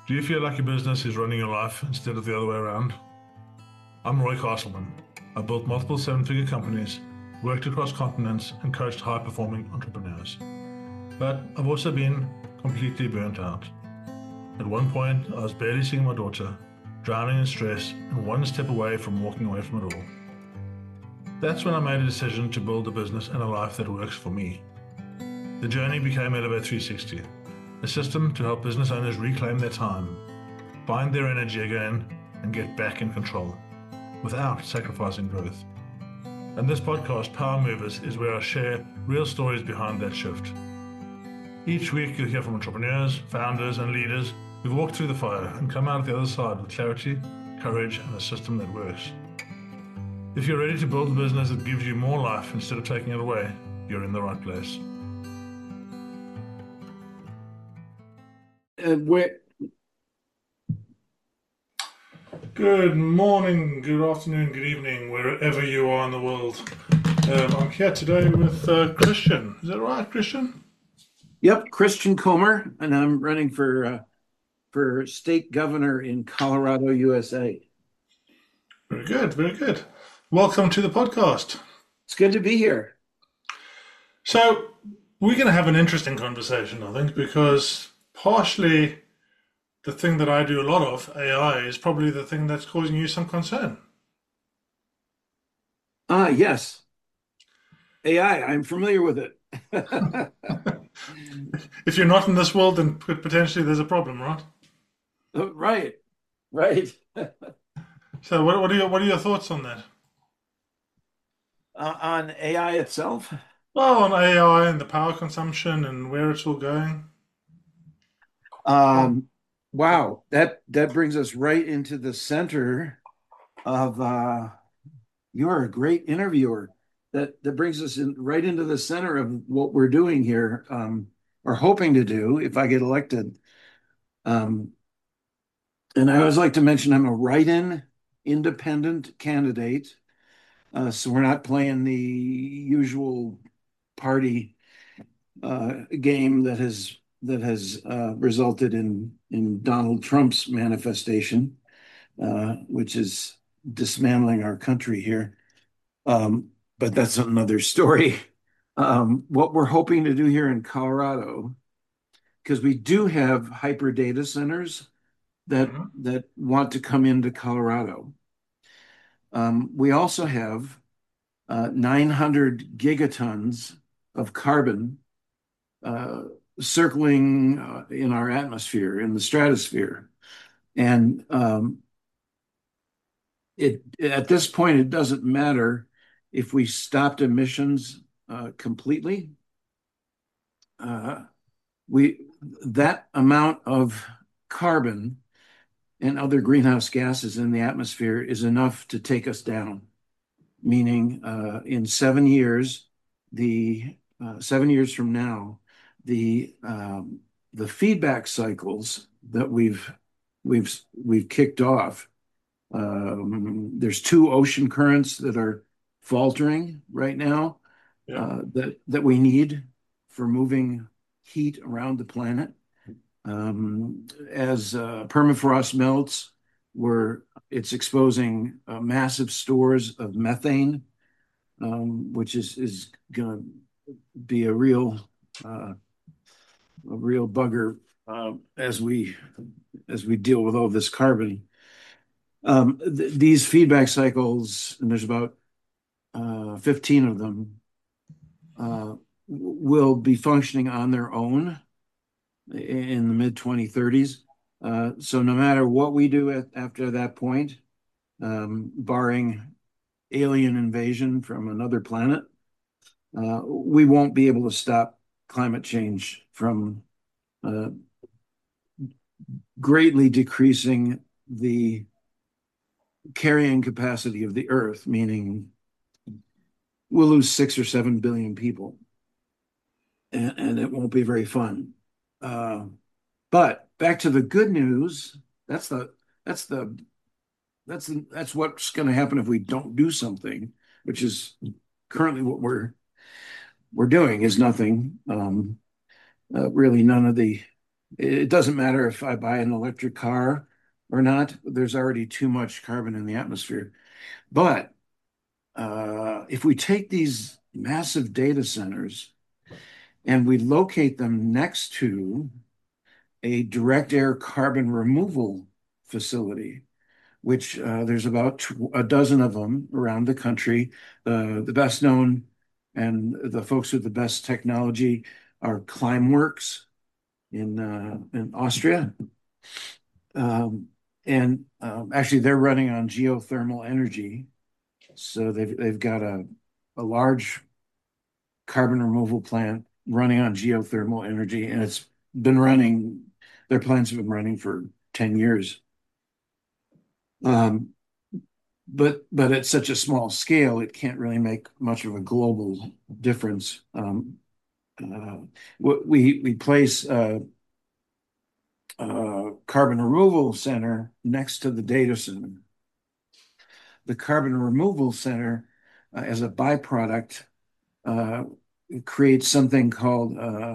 Do you feel like your business is running your life instead of the other way around? I'm Roy Castleman. I built multiple seven-figure companies, worked across continents, and coached high-performing entrepreneurs. But I've also been completely burnt out. At one point, I was barely seeing my daughter, drowning in stress, and one step away from walking away from it all. That's when I made a decision to build a business and a life that works for me. The journey became Elevate 360, a system to help business owners reclaim their time, find their energy again, and get back in control without sacrificing growth. And this podcast, Power Movers, is where I share real stories behind that shift. Each week you'll hear from entrepreneurs, founders, and leaders who've walked through the fire and come out the other side with clarity, courage, and a system that works. If you're ready to build a business that gives you more life instead of taking it away, you're in the right place. Good morning, good afternoon, good evening, wherever you are in the world. I'm here today with Christian. Is that right, Christian? Yep, Christian Comer, and I'm running for state governor in Colorado, USA. Very good, very good. Welcome to the podcast. It's good to be here. So, we're going to have an interesting conversation, I think, because partially the thing that I do a lot of, AI, is probably the thing that's causing you some concern. Yes, AI, I'm familiar with it. If you're not in this world, then potentially there's a problem, right? Right, right. So, what are your thoughts on that? On AI itself? Well, on AI and the power consumption and where it's all going. Um, wow, that brings us right into the center of you're a great interviewer. That brings us right into the center of what we're doing here, or hoping to do if I get elected. Um, and I always like to mention I'm a write-in independent candidate, so we're not playing the usual party game that has resulted in Donald Trump's manifestation, which is dismantling our country here. But that's another story. What we're hoping to do here in Colorado, because we do have hyper data centers that Mhm. that want to come into Colorado. We also have 900 gigatons of carbon uh, circling in our atmosphere, in the stratosphere. And it at this point, it doesn't matter if we stopped emissions completely. Uh, we that amount of carbon and other greenhouse gases in the atmosphere is enough to take us down. Meaning, in 7 years, the 7 years from now, the the feedback cycles that we've kicked off. There's two ocean currents that are faltering right now, Yeah. that we need for moving heat around the planet. As permafrost melts, where it's exposing massive stores of methane, which is going to be a real bugger as we deal with all this carbon. These feedback cycles, and there's about 15 of them, will be functioning on their own in the mid 2030s. So no matter what we do after that point, barring alien invasion from another planet, we won't be able to stop climate change from uh, greatly decreasing the carrying capacity of the Earth, meaning we'll lose 6 or 7 billion people, and it won't be very fun. Uh, but back to the good news. That's the that's the that's what's going to happen if we don't do something, which is currently what we're doing is nothing. Really, none of the It doesn't matter if I buy an electric car or not. There's already too much carbon in the atmosphere. But if we take these massive data centers and we locate them next to a direct air carbon removal facility, which there's about a dozen of them around the country. The best known and the folks with the best technology are Climeworks in Austria. Um, and actually, they're running on geothermal energy. So they've got a large carbon removal plant running on geothermal energy, and it's been running. Their plants have been running for 10 years. Um, but at such a small scale, it can't really make much of a global difference. Uh, we place a carbon removal center next to the data center. The carbon removal center, as a byproduct, uh, creates something called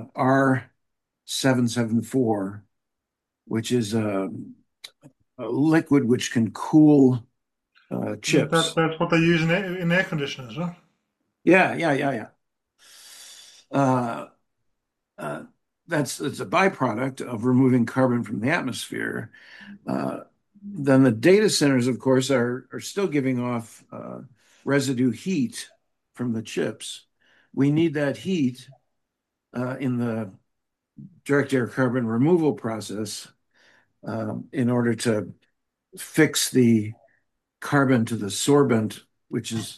R774, which is a liquid which can cool chips. That's what they use in air conditioners, right? Yeah, yeah, yeah, yeah. Uh, uh, that's it's a byproduct of removing carbon from the atmosphere. Uh, then the data centers, of course, are still giving off residue heat from the chips. We need that heat in the direct air carbon removal process in order to fix the carbon to the sorbent, which is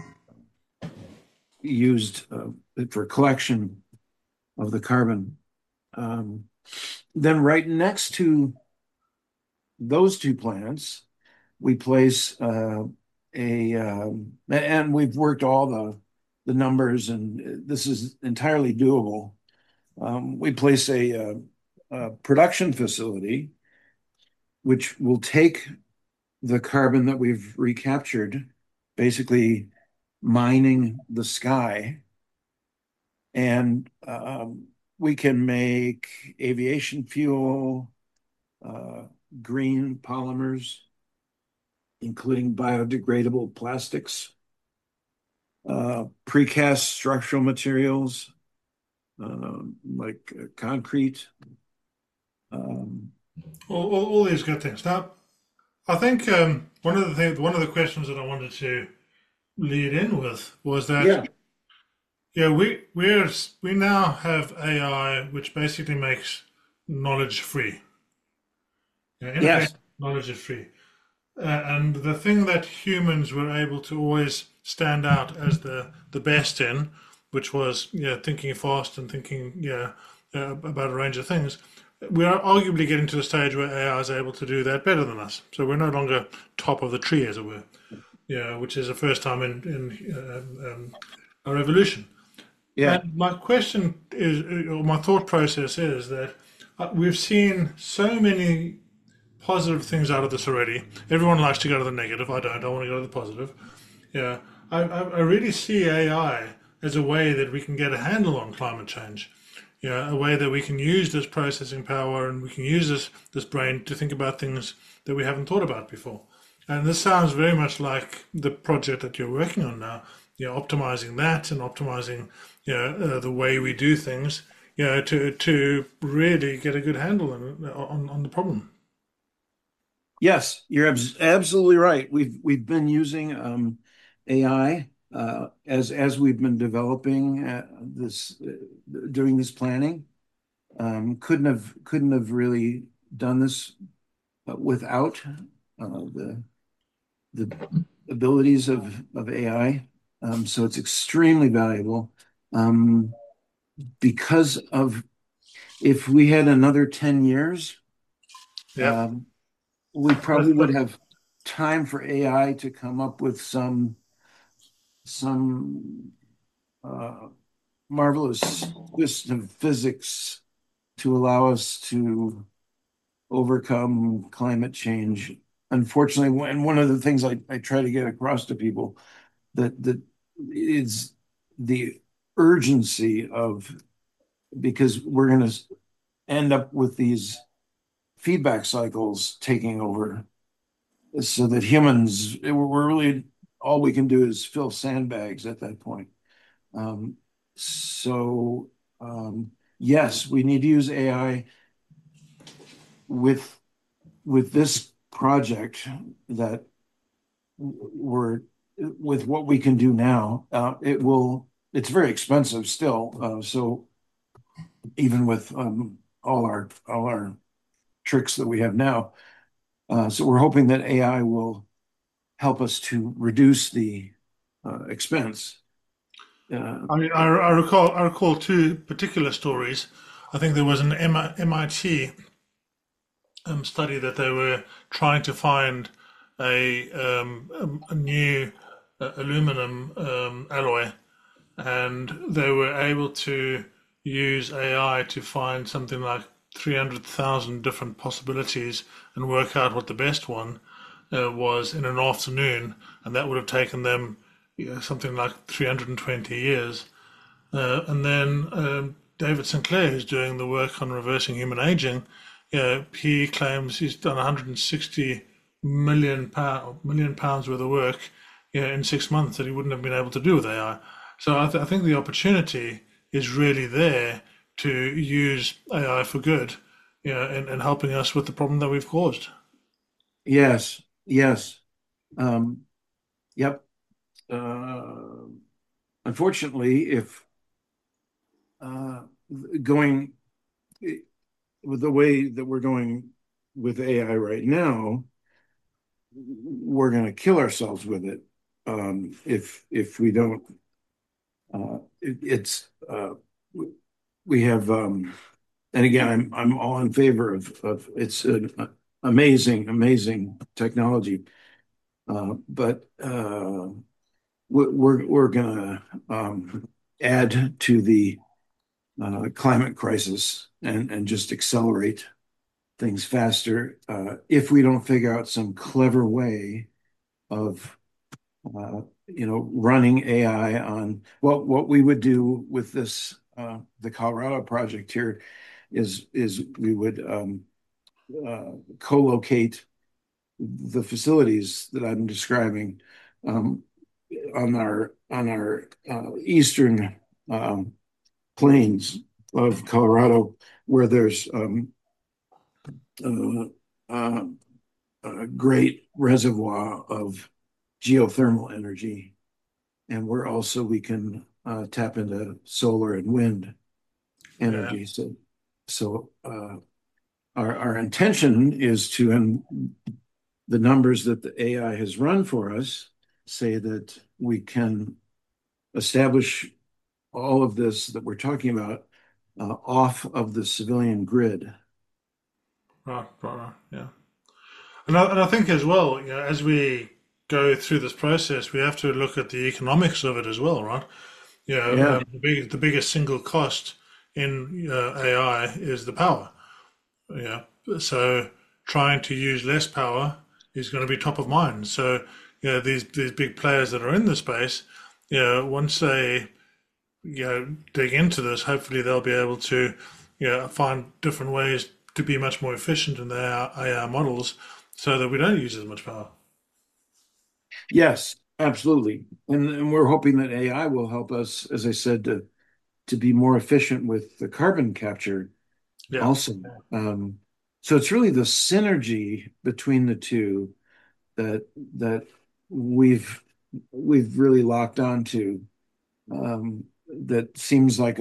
used for collection of the carbon. Um, then right next to those two plants, we place and we've worked all the numbers, and this is entirely doable. We place a production facility which will take the carbon that we've recaptured, basically mining the sky, and we can make aviation fuel, uh, green polymers, including biodegradable plastics, precast structural materials like concrete. Um, All these good things. Now, I think one of the questions that I wanted to lead in with was that yeah, yeah, we now have AI, which basically makes knowledge free. Yeah, in effect, yes, knowledge is free. And the thing that humans were able to always stand out as the best in, which was yeah, thinking fast and thinking yeah about a range of things, we are arguably getting to the stage where AI is able to do that better than us. So we're no longer top of the tree, as it were. Yeah, which is the first time in our evolution. yeah, And my question is, or my thought process is that we've seen so many positive things out of this already. Everyone likes to go to the negative. I don't. I want to go to the positive. Yeah, I really see AI as a way that we can get a handle on climate change. Yeah, a way that we can use this processing power and we can use this brain to think about things that we haven't thought about before. And this sounds very much like the project that you're working on now. You know, optimizing that and optimizing, the way we do things. To really get a good handle on the problem. yes, you're absolutely right. We've been using AI as we've been developing this doing this planning. Couldn't have really done this without the abilities of AI. So it's extremely valuable um, because of if we had another 10 years, Yeah. um, we probably would have time for AI to come up with some uh, marvelous twist of physics to allow us to overcome climate change. Unfortunately, and one of the things I try to get across to people that is the urgency of because we're going to end up with these feedback cycles taking over, so that humans, we're really, all we can do is fill sandbags at that point. Um, so yes, we need to use AI with this project that we're with what we can do now. It's very expensive still. So even with all our tricks that we have now, so we're hoping that AI will help us to reduce the expense. I recall two particular stories. I think there was an MIT study that they were trying to find a new aluminum alloy, and they were able to use AI to find something like 300,000 different possibilities and work out what the best one was in an afternoon, and that would have taken them something like 320 years. And then David Sinclair, who's doing the work on reversing human aging, he claims he's done 160 million pounds worth of work, in 6 months that he wouldn't have been able to do with AI. So I think the opportunity is really there to use AI for good, and helping us with the problem that we've caused. Yes, yes. Um, yep. Uh, Unfortunately, if uh, going with the way that we're going with AI right now, we're going to kill ourselves with it, if we don't. It's we have, and again, I'm all in favor of it's an amazing technology, but we're going to add to the climate crisis and just accelerate things faster, if we don't figure out some clever way of running AI on what we would do with this, the Colorado project here is we would co-locate the facilities that I'm describing, um, on our eastern plains of Colorado, where there's uh, uh, a great reservoir of geothermal energy, and where also we can tap into solar and wind Yeah, energy. So our intention is to, and the numbers that the AI has run for us say that we can establish all of this that we're talking about off of the civilian grid. right, yeah. And I think as well, as we go through this process, we have to look at the economics of it as well, right? Yeah. The biggest single cost in AI is the power. Yeah. So trying to use less power is going to be top of mind. So, these big players that are in the space, once they, dig into this, hopefully they'll be able to, find different ways to be much more efficient in their AI models so that we don't use as much power. Yes, absolutely. And we're hoping that AI will help us, as I said, to be more efficient with the carbon capture Yeah. also. So it's really the synergy between the two that we've really locked onto, that seems like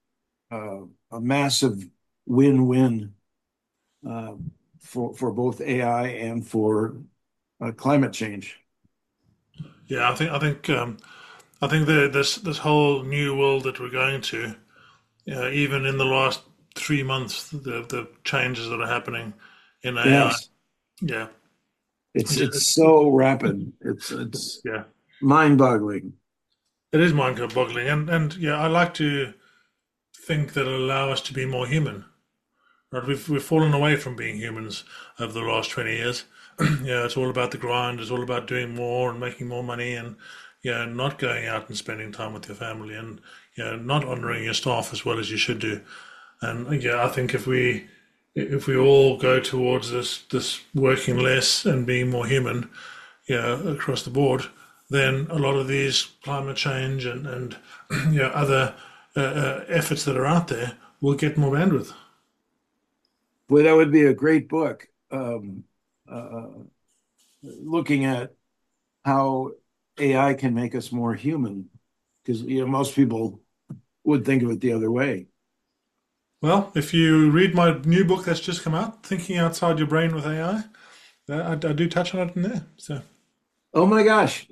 a massive win-win, uh, for both AI and for climate change. Yeah, I think this whole new world that we're going to, even in the last 3 months, the changes that are happening in AI, Yes, yeah, it's so rapid. It's yeah, mind-boggling. it is mind-boggling, and yeah, I like to think that it'll allow us to be more human. Right, we've fallen away from being humans over the last 20 years. It's all about the grind. It's all about doing more and making more money, and not going out and spending time with your family, and not honoring your staff as well as you should do. And yeah, I think if we all go towards this working less and being more human, across the board, then a lot of these climate change and other efforts that are out there will get more bandwidth. Well, that would be a great book. Uh, Looking at how AI can make us more human, because most people would think of it the other way. Well, if you read my new book that's just come out, Thinking Outside Your Brain with AI, I do touch on it in there. So Oh my gosh.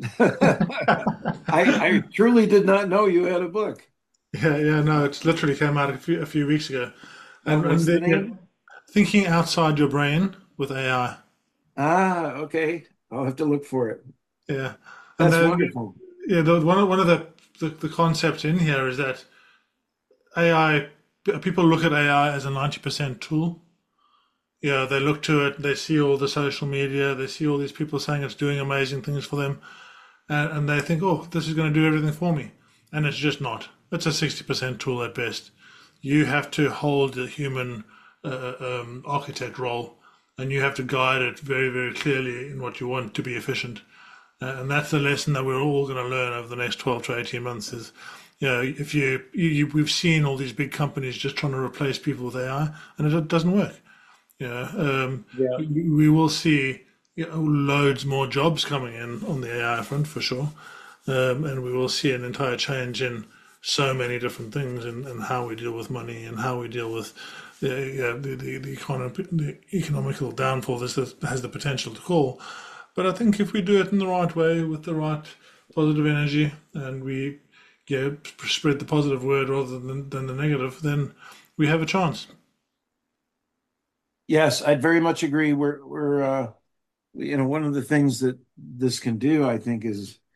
I truly did not know you had a book. yeah, yeah, no, it's literally came out a few weeks ago, and What's the yeah, name? Thinking Outside Your Brain with AI. Ah, okay. I'll have to look for it. Yeah, and That's then wonderful. one of the concepts in here is that AI people look at AI as a 90% tool. Yeah, they look to it, they see all the social media, they see all these people saying it's doing amazing things for them, and they think, oh, this is going to do everything for me. And it's just not. It's a 60% tool at best. You have to hold the human architect role, and you have to guide it very, very clearly in what you want to be efficient. And that's the lesson that we're all going to learn over the next 12 to 18 months is, if we've seen all these big companies just trying to replace people with AI, and it doesn't work. Yeah, Yeah. we will see loads more jobs coming in on the AI front for sure, and we will see an entire change in so many different things and how we deal with money and how we deal with the economical downfall this has the potential to call. But I think if we do it in the right way with the right positive energy and we spread the positive word rather than the negative, then we have a chance. Yes, I'd very much agree. One of the things that this can do, I think,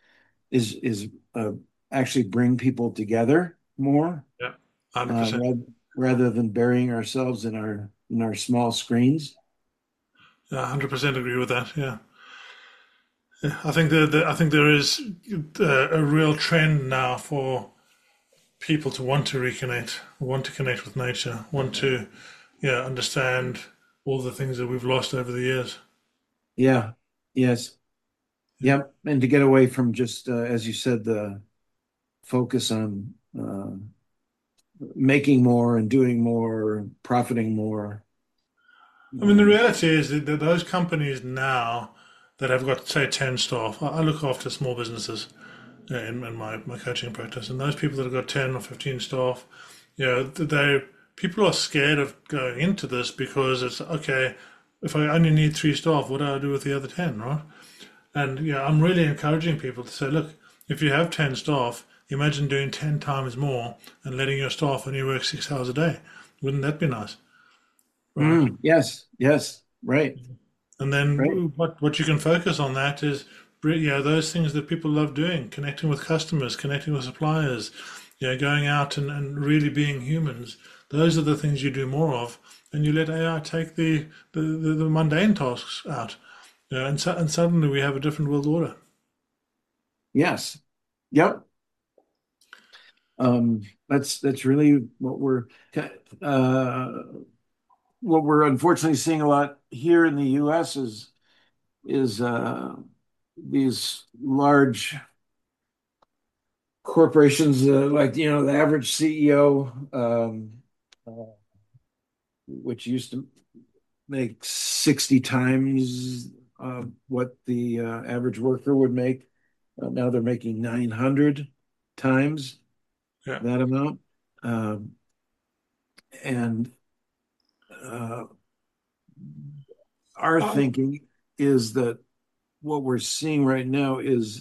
is actually bring people together more, Yeah, 100%. rather than burying ourselves in our small screens. Yeah, 100% agree with that. Yeah. Yeah, I think there is a real trend now for people to want to reconnect, want to connect with nature, want to, understand all the things that we've lost over the years. Yeah. Yes. Yeah, Yep. And to get away from just, as you said, the focus on making more and doing more, profiting more. I mean the Um, reality is that those companies now that have got say 10 staff, I look after small businesses in my coaching practice, and those people that have got 10 or 15 staff, they people are scared of going into this because it's okay. If I only need 3 staff, what do I do with the other 10, right? And I'm really encouraging people to say, look, if you have 10 staff, imagine doing 10 times more and letting your staff only work 6 hours a day. Wouldn't that be nice, right? yes. Yes. Right. And then Right. what you can focus on that is those things that people love doing, connecting with customers, connecting with suppliers, going out and really being humans. Those are the things you do more of, and you let AI take the mundane tasks out. And suddenly we have a different world order. Yes. Yep. That's really uh, what we're unfortunately seeing a lot here in the U.S. is these large corporations, like the average CEO, uh, which used to make 60 times what the average worker would make. Now they're making 900 times Yeah. that amount. Um, and uh, our Oh, thinking is that what we're seeing right now is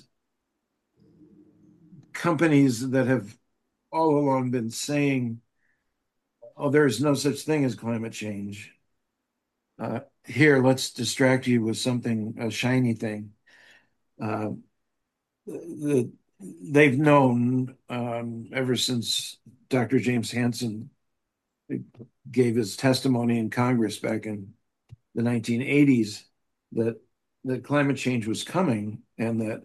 companies that have all along been saying, oh, there's no such thing as climate change. Here, let's distract you with something, a shiny thing. Uh, the, they've known ever since Dr. James Hansen gave his testimony in Congress back in the 1980s that climate change was coming and that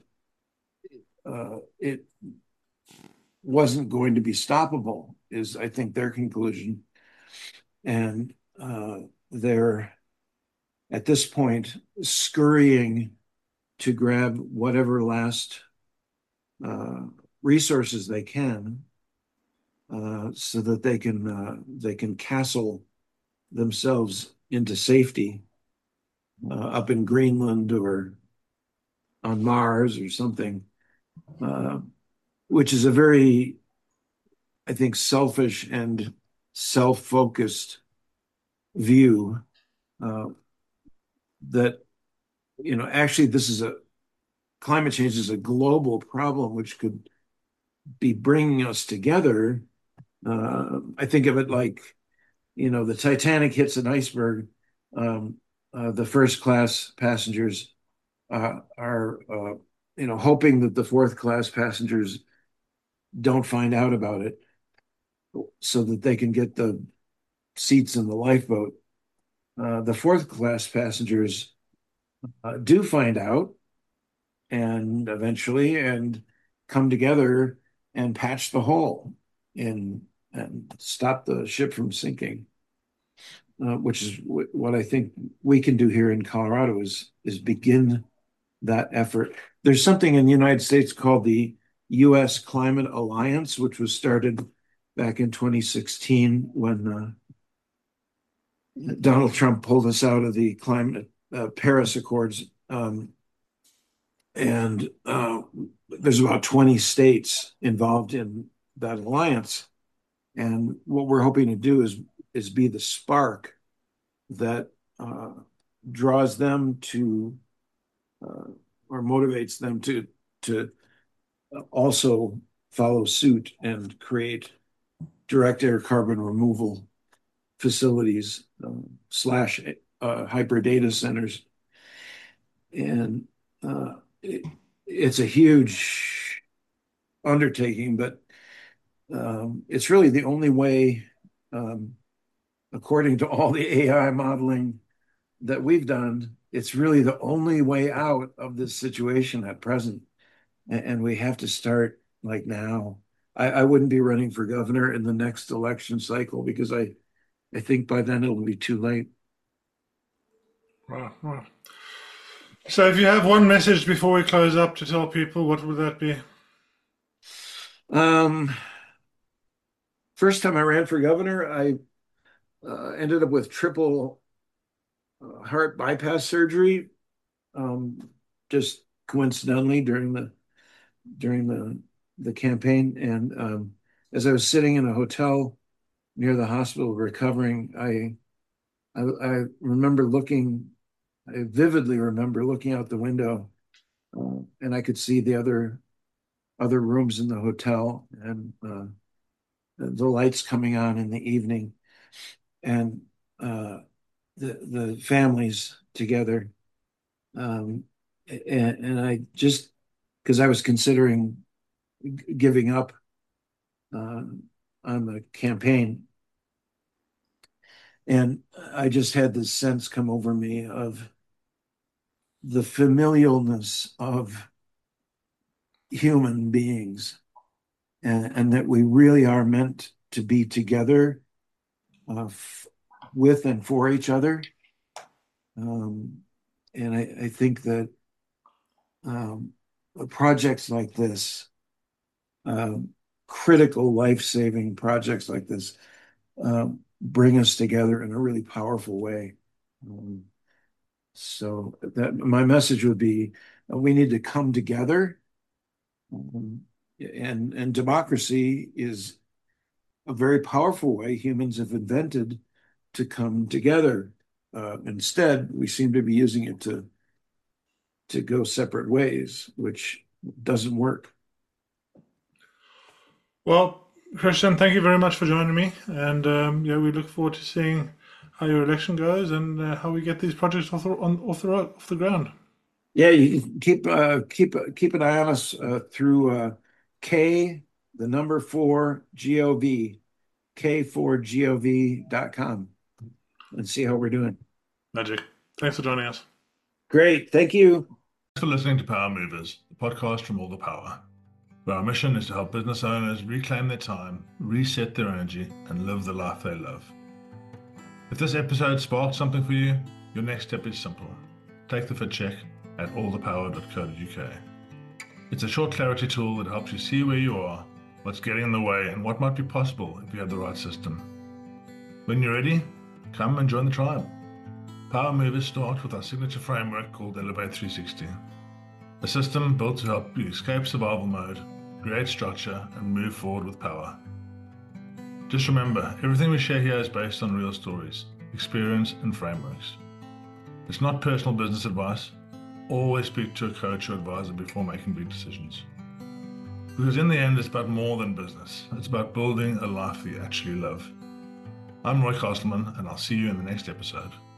it wasn't going to be stoppable, is I think their conclusion. and they're at this point scurrying to grab whatever last resources they can, so that they can castle themselves into safety up in Greenland or on Mars or something, uh, which is a very, I think, selfish and self-focused view, uh, that, actually climate change is a global problem which could be bringing us together. I think of it like, the Titanic hits an iceberg. The first class passengers are, hoping that the fourth class passengers don't find out about it so that they can get the seats in the lifeboat. The fourth class passengers do find out and eventually and come together and patch the hole and stop the ship from sinking, which is what I think we can do here in Colorado is begin that effort. There's something in the United States called the U.S. Climate Alliance, which was started back in 2016 when Donald Trump pulled us out of the climate Paris Accords. And there's about 20 states involved in that alliance. And what we're hoping to do is be the spark that draws them to or motivates them to also follow suit and create direct air carbon removal facilities slash hyper data centers. And it's a huge undertaking, but it's really the only way, according to all the AI modeling that we've done, it's really the only way out of this situation at present. And we have to start like now. I wouldn't be running for governor in the next election cycle because I think by then it'll be too late. Wow, wow. So if you have one message before we close up to tell people, what would that be? First time I ran for governor, I ended up with triple heart bypass surgery, just coincidentally during the campaign. And as I was sitting in a hotel near the hospital recovering, I remember I vividly remember looking out the window, and I could see the other rooms in the hotel and the lights coming on in the evening, and the families together. And I just, because I was considering giving up on the campaign, and I just had this sense come over me of the familialness of human beings, and that we really are meant to be together with and for each other. And I think that projects like this, critical life-saving projects like this, bring us together in a really powerful way. So that my message would be, we need to come together, and democracy is a very powerful way humans have invented to come together. Instead, we seem to be using it to go separate ways, which doesn't work. Well, Christian, thank you very much for joining me. And yeah, we look forward to seeing how your election goes and how we get these projects off the ground. Yeah, you can keep an eye on us through K, the number 4GOV, K4GOV.com, and see how we're doing. Magic. Thanks for joining us. Great. Thank you. Thanks for listening to Power Movers, the podcast from All the Power, where our mission is to help business owners reclaim their time, reset their energy, and live the life they love. If this episode sparked something for you, your next step is simple. Take the fit check at allthepower.co.uk. It's a short clarity tool that helps you see where you are, what's getting in the way, and what might be possible if you have the right system. When you're ready, come and join the tribe. Power movers start with our signature framework called Elevate 360, a system built to help you escape survival mode, create structure, and move forward with power. Just remember, everything we share here is based on real stories, experience, and frameworks. It's not personal business advice. Always speak to a coach or advisor before making big decisions. Because in the end, it's about more than business. It's about building a life that you actually love. I'm Roy Castleman, and I'll see you in the next episode.